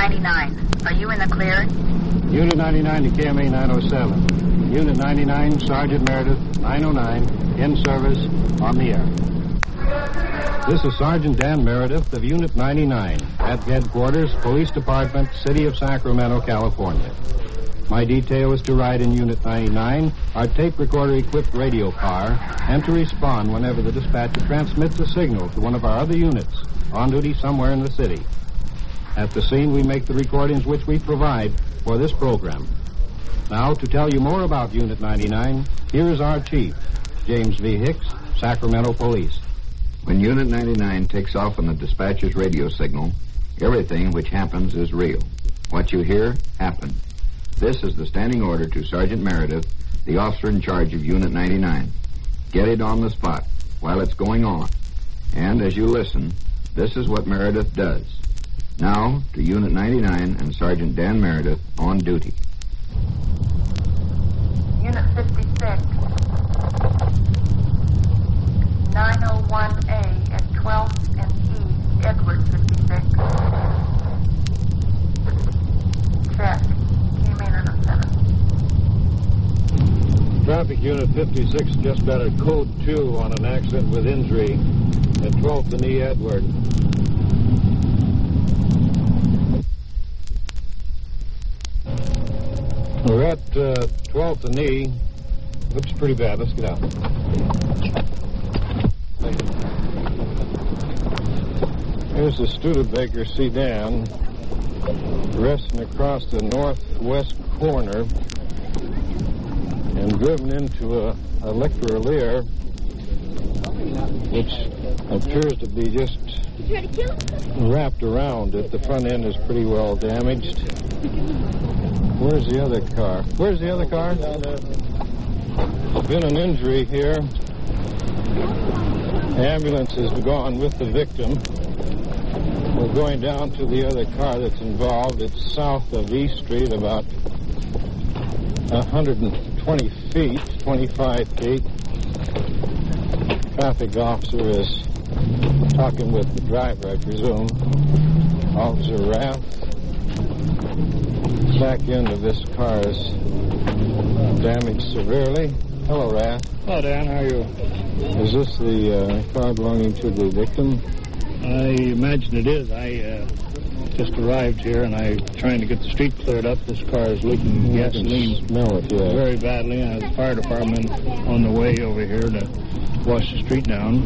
99. Are you in the clear? Unit 99 to KMA 907. Unit 99, Sergeant Meredith, 909, in service, on the air. This is Sergeant Dan Meredith of Unit 99 at Headquarters, Police Department, City of Sacramento, California. My detail is to ride in Unit 99, our tape recorder-equipped radio car, and to respond whenever the dispatcher transmits a signal to one of our other units on duty somewhere in the city. At the scene, we make the recordings which we provide for this program. Now, to tell you more about Unit 99, here is our chief, James V. Hicks, Sacramento Police. When Unit 99 takes off on the dispatcher's radio signal, everything which happens is real. What you hear, happened. This is the standing order to Sergeant Meredith, the officer in charge of Unit 99. Get it on the spot while it's going on. And as you listen, this is what Meredith does. Now, to Unit 99 and Sergeant Dan Meredith on duty. Unit 56. 901A at 12th and E, Edward 56. Check. Came in at a 7. Traffic Unit 56 just got a code 2 on an accident with injury at 12th and E, Edward. We're at 12th and E. Looks pretty bad. Let's get out. Here's the Studebaker sedan resting across the northwest corner and driven into a leclereur, which appears to be just wrapped around it. The front end is pretty well damaged. Where's the other car? Where's the other car? There's been an injury here. The ambulance has gone with the victim. We're going down to the other car that's involved. It's south of E Street, about 120 feet, 25 feet. Traffic officer is talking with the driver, I presume. Officer Rath. Back end of this car is damaged severely. Hello, Rath. Hello, Dan. How are you? Is this the car belonging to the victim? I imagine it is. I just arrived here, and I'm trying to get the street cleared up. This car is leaking gasoline. I can smell it, yeah. Very badly. I have the fire department on the way over here to wash the street down.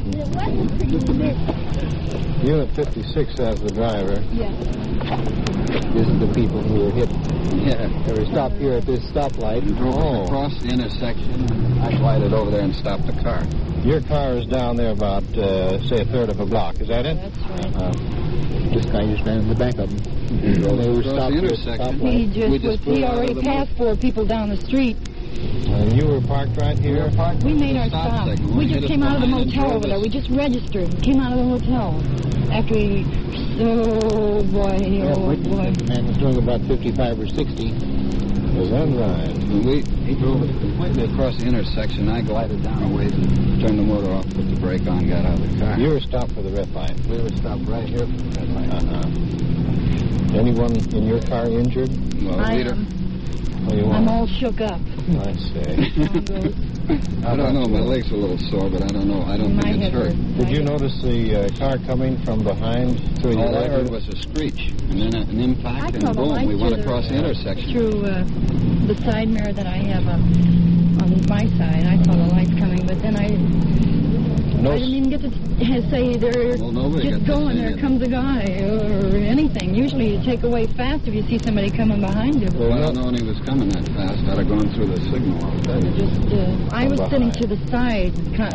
Unit 56 has the driver. Yeah. This is the people who were hit. Yeah. They were stopped here at this stoplight. We drove across the intersection. I glided over there and stopped the car. Your car is down there about, say, a third of a block. Is that it? That's right. This guy just ran in the back of them. They were stopped the at the intersection. stoplight. He already passed 4 people down the street. And you were parked right here? We made our stop. We just came out of the motel over there. We just registered. Came out of the hotel. After we... Oh, boy. Oh, boy. The man was doing about 55 or 60. Is that right? He drove it completely across the intersection. I glided down a ways and turned the motor off, put the brake on, got out of the car. You were stopped for the red light. We were stopped right here for the red light. Anyone in your car injured? Well, I leader. am. Oh, you I'm are? all shook up. I see. I don't know. My leg's a little sore, but I don't know. I don't think it's hurt. Did you notice the car coming from behind through your All I right? heard was a screech, and then an impact, and boom, we went across the intersection. Through the side mirror that I have on my side, I saw the lights coming, but then I didn't even get to say they're just going, there comes a guy, or anything. Usually you take away fast if you see somebody coming behind you. Well, I don't know when he was coming that fast. I'd have gone through the signal already. I was sitting to the side,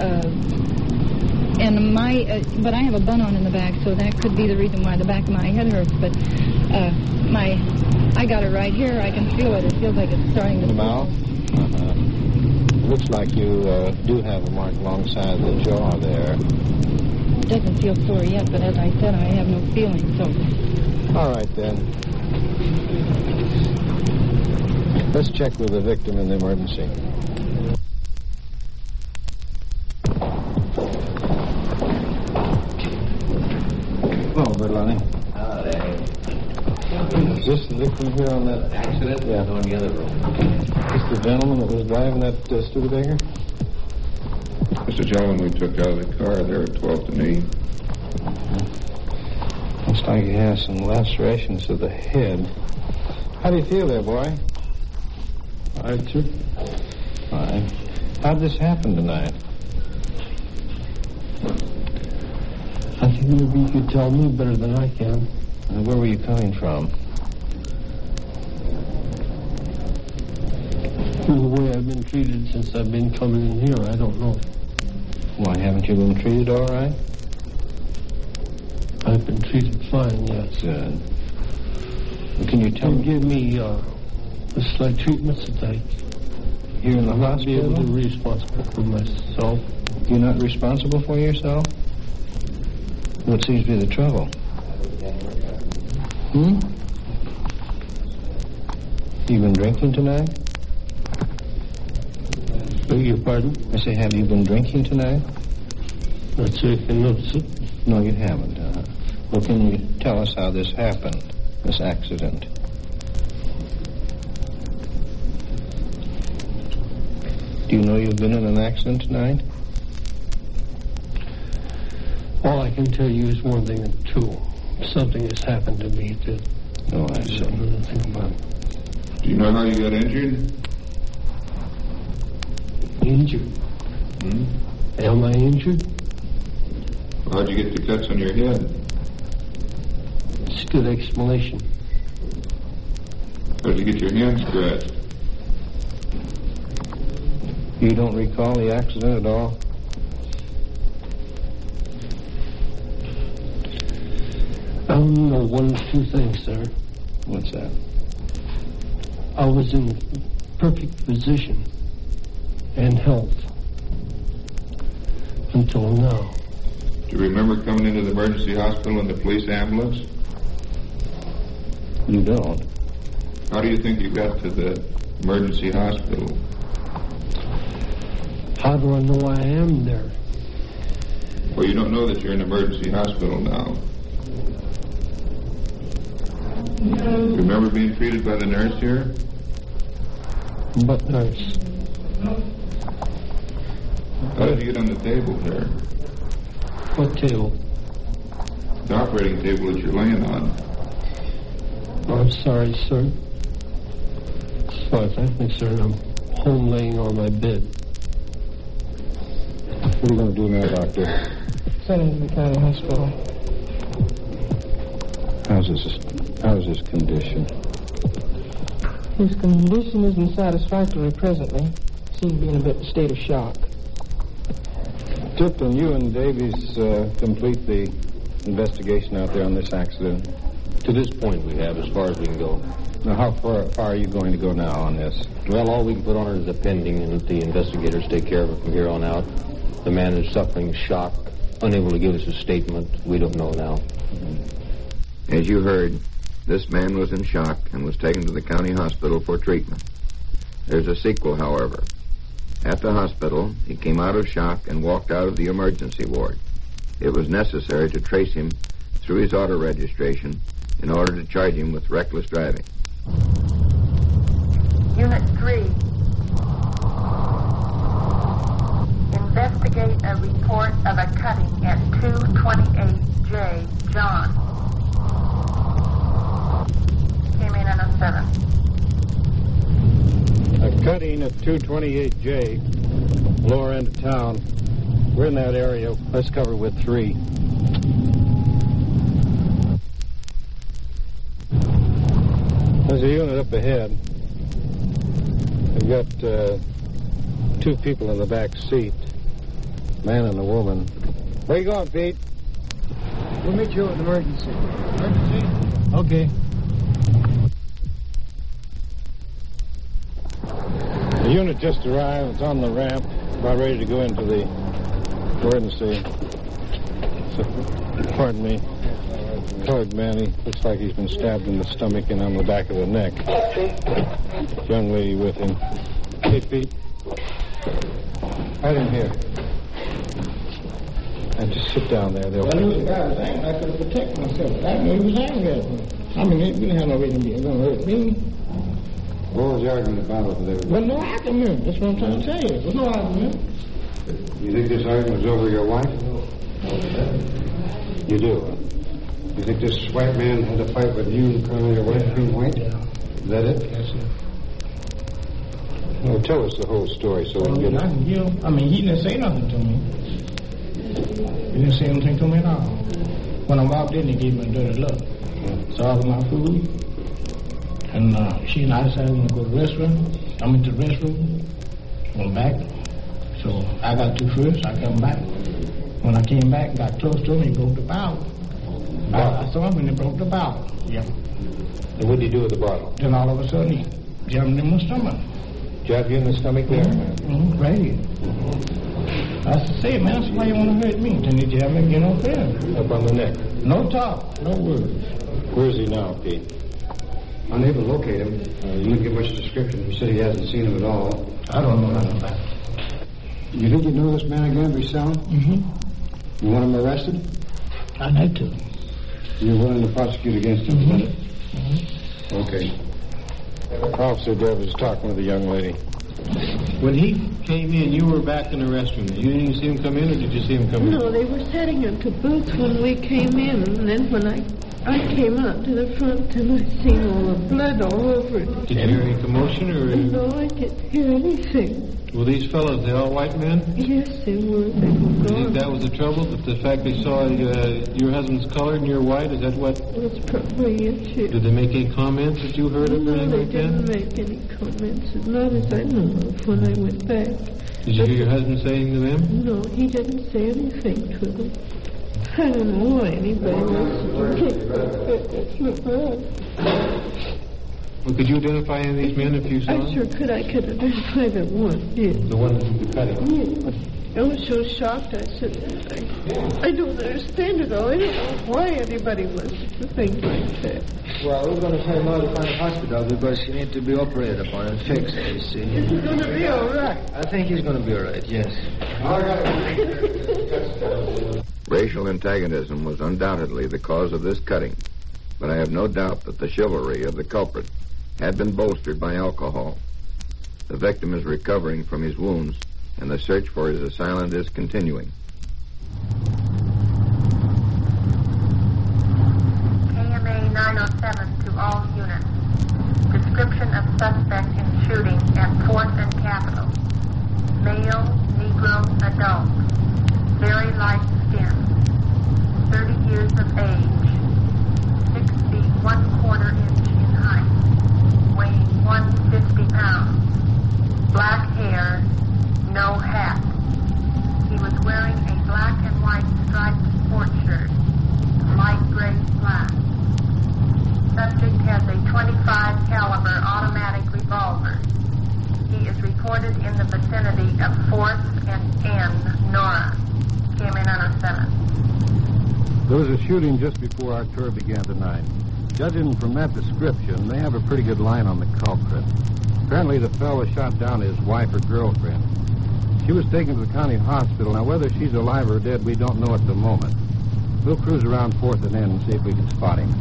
and but I have a bun on in the back, so that could be the reason why the back of my head hurts. But I got it right here. I can feel it. It feels like it's starting to... The mouth? Looks like you do have a mark alongside the jaw there. It doesn't feel sore yet, but as I said, I have no feeling, so... All right, then. Let's check with the victim in the emergency. Hello, Berlani. victim here on that accident? Yeah. On the other road. Is the gentleman that was driving that Studebaker? It's the gentleman we took out of the car there at 12th and E. Looks like he has some lacerations to the head. How do you feel there, boy? All right, sir. Fine. How'd this happen tonight? I think maybe you could tell me better than I can. And where were you coming from? The way I've been treated since I've been coming in here, I don't know. Why, haven't you been treated all right? I've been treated fine, yes. Good. Well, can you tell They me? give me the slight treatments that I You're in the will not be able to hospital? be responsible for myself. You're not responsible for yourself? What seems to be the trouble? You been drinking tonight? Beg your pardon? I say, have you been drinking tonight? Not sure you can notice it. No, you haven't. Well, can you tell us how this happened, this accident? Do you know you've been in an accident tonight? All I can tell you is one thing and two. Something has happened to me that Oh, I I see. don't know anything about. Do you know how you got injured? Injured? Am I injured? How'd you get the cuts on your head? It's a good explanation. How'd you get your hand scratched? You don't recall the accident at all? I only know one of two things, sir. What's that? I was in perfect position and health until now. Do you remember coming into the emergency hospital in the police ambulance? You don't. How do you think you got to the emergency hospital? How do I know I am there? Well, you don't know that you're in an emergency hospital now. You remember being treated by the nurse here? But nurse. How did you get on the table here? What table? The operating table that you're laying on. I'm sorry, sir. Sorry, thank me, sir. I'm home laying on my bed. What are you going to do now, Doctor? Send him to the county hospital. How's his condition? His condition isn't satisfactory presently. Seems to be in a bit of state of shock. Tipton, you and Davies complete the investigation out there on this accident. To this point, we have, as far as we can go. Now, how far are you going to go now on this? Well, all we can put on it is a pending, and let the investigators take care of it from here on out. The man is suffering shock, unable to give us a statement. We don't know now. As you heard, this man was in shock and was taken to the county hospital for treatment. There's a sequel, however. At the hospital, he came out of shock and walked out of the emergency ward. It was necessary to trace him through his auto registration in order to charge him with reckless driving. Unit 3. Investigate a report of a cutting at 228J John. Came in on a 7. A cutting at 228J, lower end of town. We're in that area. Let's cover with 3. There's a unit up ahead. We've got 2 people in the back seat, man and a woman. Where you going, Pete? We'll meet you at the emergency. Emergency? Okay. The unit just arrived. It's on the ramp, about ready to go into the emergency. So, pardon me. Colored man, he looks like he's been stabbed in the stomach and on the back of the neck. Young lady with him. Hey, Pete. Right in here. And just sit down there. They'll... I was angry. I could have protected myself. I knew he was angry at me. I mean, they didn't have no reason to be going to hurt me. What was the argument about over there? Well, no argument. That's what I'm trying to tell you. There was no argument. You think this argument was over your wife? You do, huh? You think this white man had a fight with you and Colonel, your wife being white? Yeah. Is that it? Yes, sir. Well, tell us the whole story so we can get it. I mean, he didn't say nothing to me. He didn't say anything to me at all. When I walked in, he gave me a dirty look. Saw my food. And she and I decided we were going to go to the restroom. I went to the restroom, went back. So I got to first, I come back. When I came back, got close to him, he broke the bottle. I saw him and he broke the bottle. Yeah. And what did he do with the bottle? Then all of a sudden, he jammed in my stomach. Jabbed you in the stomach there? Right here. I said, man, that's why you want to hurt me. Then he jammed me again up there. Up on the neck? No talk, no words. Where's he now, Pete? Unable to locate him. You didn't give much description. He said he hasn't seen him at all. I don't know nothing about it. You think you know this man again, Brissell? Mm-hmm. You want him arrested? I'd like to. You're willing to prosecute against him, isn't it? Mm-hmm. Okay. Officer Deb was talking with a young lady. When he came in, you were back in the restroom. You didn't see him come in, or did you see him come in? No, they were setting him to boots when we came in, and then when I came out to the front, and I seen all the blood all over it. Did you hear any commotion, or...? No, I didn't hear anything. Were these fellows, they all white men? Yes, they were. They were You think gone. that was the trouble? The fact they saw your husband's colored and you're white, is that what... That's probably it, too. Did they make any comments that you heard of or No, anything they like didn't that? make any comments, not as I know of when I went back. Did you hear your husband saying to them? No, he didn't say anything to them. I don't know why anybody wants to look bad. Well, could you identify any of these men if you saw I them? sure could. I could identify the one, yes. The one that did the cutting? Yes. I was so shocked, I said, I don't understand it all. I don't know why anybody wants to think like that. Well, we're going to take him out to the hospital because he needs to be operated upon and fixed, you see. Is he going to be all right? I think he's going to be all right, yes. Racial antagonism was undoubtedly the cause of this cutting, but I have no doubt that the chivalry of the culprit had been bolstered by alcohol. The victim is recovering from his wounds, and the search for his assailant is continuing. KMA 907 to all units. Description of suspect in shooting at 4th and Capitol. Male, Negro, adult. Very light skin. 30 years of age. 6 feet 1/4 inch in height. Weighing 150 pounds. Black hair. No hat. He was wearing a black and white striped sports shirt. Light gray flat. Subject has a .25 caliber automatic revolver. He is reported in the vicinity of 4th and N, Nora. KMA 907. There was a shooting just before our tour began tonight. Judging from that description, they have a pretty good line on the culprit. Apparently the fellow shot down his wife or girlfriend. She was taken to the county hospital. Now, whether she's alive or dead, we don't know at the moment. We'll cruise around 4th and N and see if we can spot him.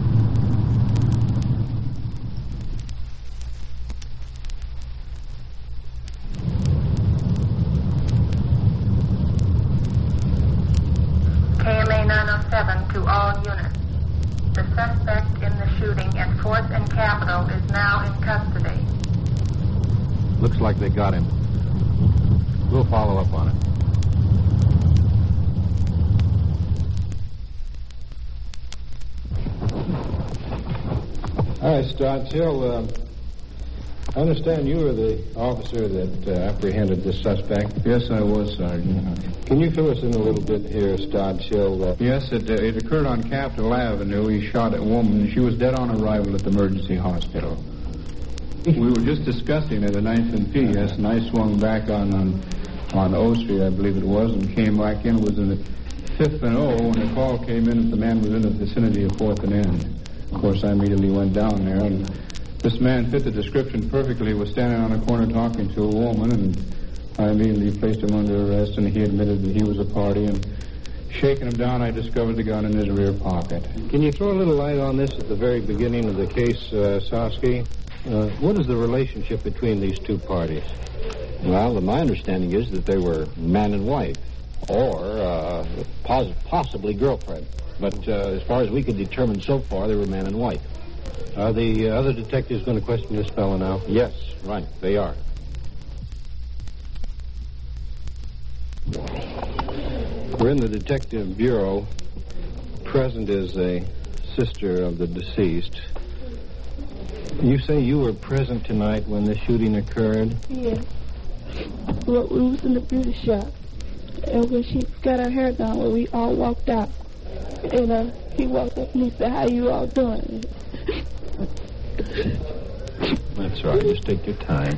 KMA 907 to all units. The suspect in the shooting at 4th and Capitol is now in custody. Looks like they got him. We'll follow up on it. All right, Stotts Hill, I understand you were the officer that apprehended this suspect. Yes, I was, Sergeant. Can you fill us in a little bit here, Stotts Hill? Yes, it occurred on Capitol Avenue. He shot a woman. She was dead on arrival at the emergency hospital. We were just discussing it at 9th and P, yes, and I swung back on O Street, I believe it was, and came back in. It was in the 5th and O when the call came in that the man was in the vicinity of 4th and N. Of course, I immediately went down there, and this man fit the description perfectly. He was standing on a corner talking to a woman, and I immediately placed him under arrest, and he admitted that he was a party and Shaking him down, I discovered the gun in his rear pocket. Can you throw a little light on this at the very beginning of the case, Sosky? What is the relationship between these two parties? Well, my understanding is that they were man and wife, or possibly girlfriend. But as far as we could determine so far, they were man and wife. Are the other detectives going to question this fellow now? Yes, right, they are. We're in the Detective Bureau. Present is a sister of the deceased. You say you were present tonight when the shooting occurred? Yes. Well, we was in the beauty shop. And when she got her hair done, we all walked out. And he walked up and he said, "How you all doing?" That's right. Just take your time.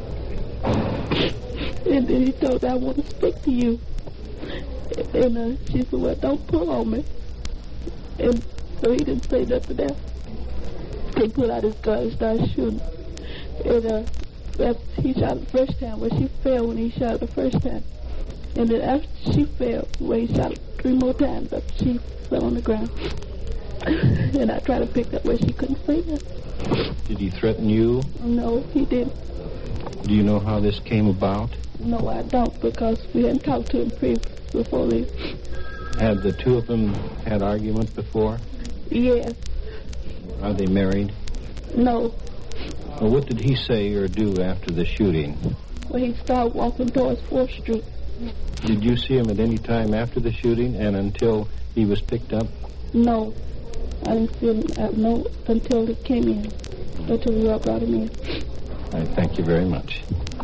And then he told her, "I want to speak to you." And she said, "Well, don't pull on me." And so he didn't say nothing else. He put out his gun and started shooting. And he shot the first time, well, she fell when he shot the first time. And then after she fell, well, he shot 3 more times, but she fell on the ground. And I tried to pick her up where she couldn't say that. Did he threaten you? No, he didn't. Do you know how this came about? No, I don't, because we hadn't talked to him before this. Had the two of them had argument before? Yes. Are they married? No. Well, what did he say or do after the shooting? Well, he started walking towards 4th Street. Did you see him at any time after the shooting and until he was picked up? No. I didn't see him until he came in, until we all brought him in. All right, thank you very much.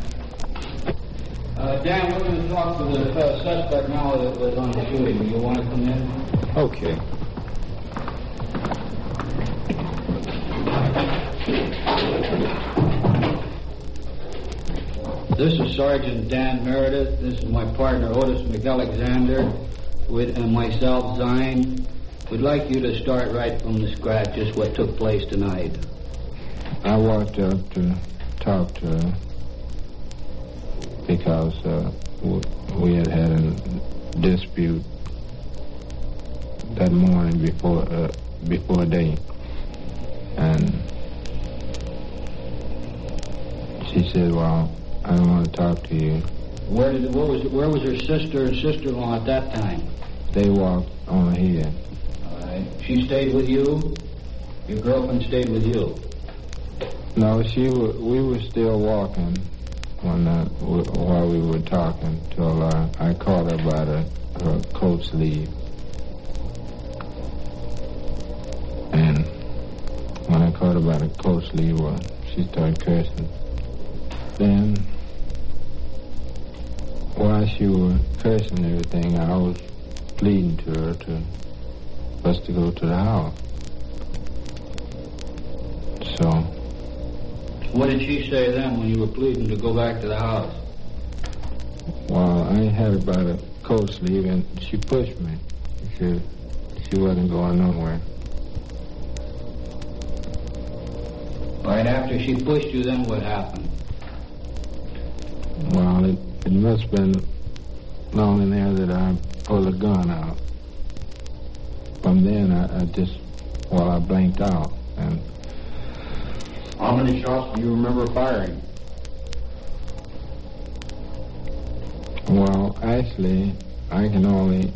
Dan, we're going to talk to the suspect now that was on the shooting. Do you want to come in? Okay. This is Sergeant Dan Meredith. This is my partner, Otis McAlexander, and myself, Zine. We'd like you to start right from the scratch, just what took place tonight. I walked up to talk to her because we had a dispute that morning before day, and she said, "Well, I don't want to talk to you." Where was her sister and sister-in-law at that time? They walked on ahead. All right. She stayed with you? Your girlfriend stayed with you? No, we were still walking while we were talking till I caught her by her coat sleeve. And when I caught her by the coat sleeve, she started cursing. Then, while she was cursing and everything, I was pleading to her for us to go to the house. So, what did she say then when you were pleading to go back to the house? Well, I had her by the coat sleeve and she pushed me. She wasn't going nowhere. All right, after she pushed you, then what happened? Well, it must have been long in there that I pulled a gun out. From then, I blanked out. And how many shots do you remember firing? Well, actually, I can only...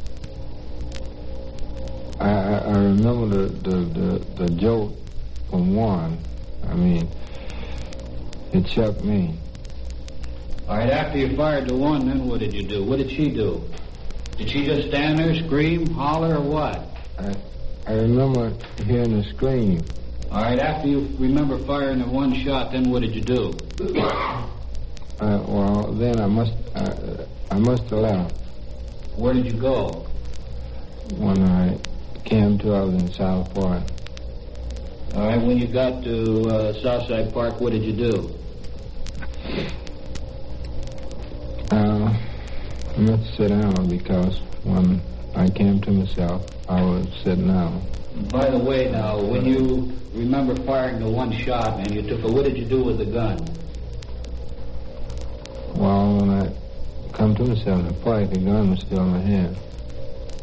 I remember the jolt from one. I mean, it shook me. All right, after you fired the one, then what did you do? What did she do? Did she just stand there, scream, holler, or what? I remember hearing the scream. All right, after you remember firing the one shot, then what did you do? Well, then I must have left. Where did you go? When I came to, I was in South Park. All right, when you got to Southside Park, what did you do? I must sit down because when I came to myself, I was sitting down. By the way, now, when you remember firing the one shot and you took it, what did you do with the gun? Well, when I come to myself in the park, the gun was still in my hand.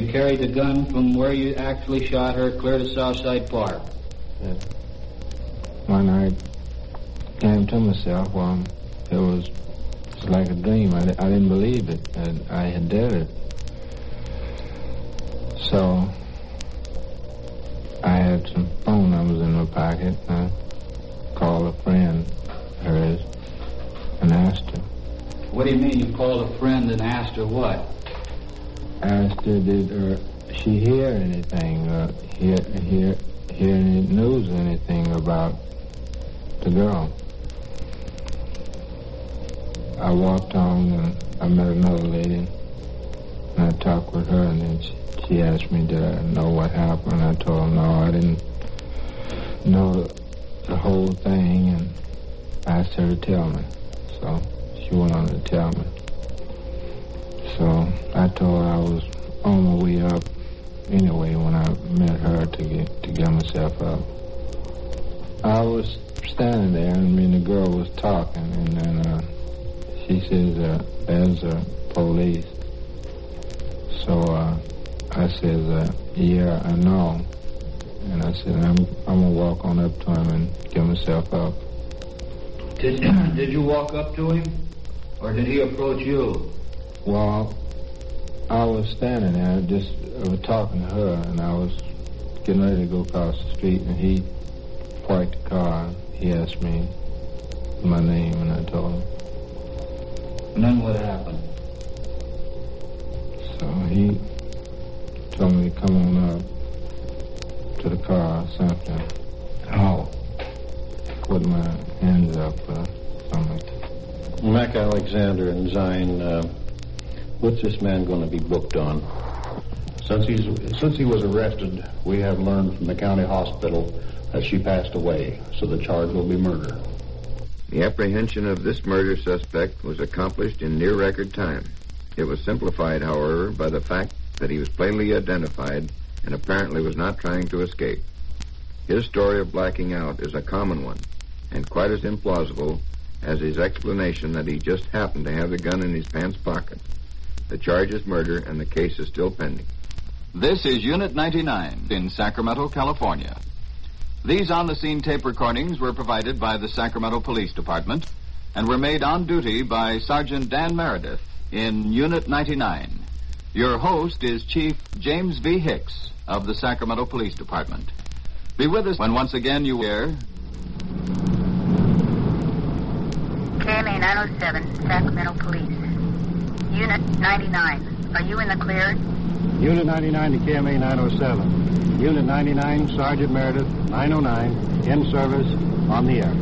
You carried the gun from where you actually shot her clear to Southside Park. Yeah. When I came to myself, well, it was like a dream. I didn't believe it, that I had did it. So I had some phone numbers in my pocket. I called a friend of hers and asked her. What do you mean you called a friend and asked her what? Asked her, did she hear anything, hear any news or anything about the girl? I walked on and I met another lady, and I talked with her, and then she asked me, did I know what happened? I told her, no, I didn't know the whole thing, and I asked her to tell me. So she went on to tell me. So I told her I was on my way up anyway when I met her to get myself up. I was standing there, and me and the girl was talking, and then she says, there's police. So I said, yeah, I know. And I said, I'm going to walk on up to him and get myself up. Did you walk up to him, or did he approach you? Well, I was standing there, I was talking to her, and I was getting ready to go across the street, and he parked the car. He asked me my name, and I told him. And then what happened? So he told me to come on up to the car or something. How? Put my hands up or something like that. Mac Alexander and Zine, what's this man going to be booked on? Since he was arrested, we have learned from the county hospital that she passed away, so the charge will be murder. The apprehension of this murder suspect was accomplished in near record time. It was simplified, however, by the fact that he was plainly identified and apparently was not trying to escape. His story of blacking out is a common one, and quite as implausible as his explanation that he just happened to have the gun in his pants pocket. The charge is murder, and the case is still pending. This is Unit 99 in Sacramento, California. These on-the-scene tape recordings were provided by the Sacramento Police Department and were made on duty by Sergeant Dan Meredith in Unit 99. Your host is Chief James V. Hicks of the Sacramento Police Department. Be with us when once again you hear... KMA 907, Sacramento Police. Unit 99, are you in the clear? Unit 99 to KMA 907. Unit 99, Sergeant Meredith, 909, in service, on the air.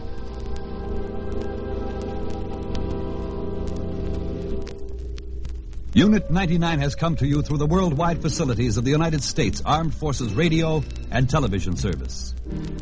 Unit 99 has come to you through the worldwide facilities of the United States Armed Forces Radio and Television Service.